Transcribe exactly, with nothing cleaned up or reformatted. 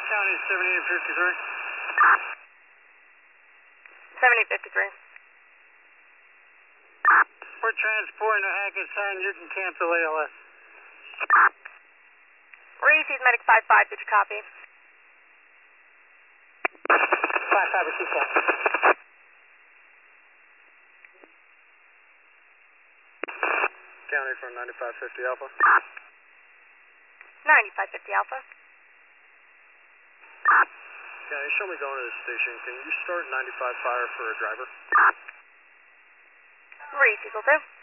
County seventy-eight fifty-three. seventy-eight fifty-three. We're transporting a Hackett sign. You can cancel A L S. Received medic five five, did you copy? five five, receive call. County from ninety-five fifty Alpha. ninety-five fifty Alpha. County, show me going to the station. Can you start ninety-five fire for a driver? Received, will do.